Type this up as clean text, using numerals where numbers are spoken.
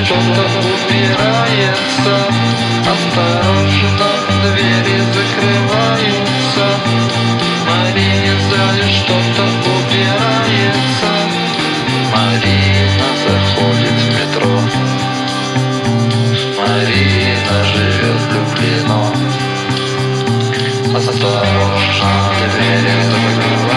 что-то убирается. Осторожно, двери закрываются. Марине в зале что-то убирается. Марина заходит в метро. Марина живет влюблено. Осторожно, двери закрываются.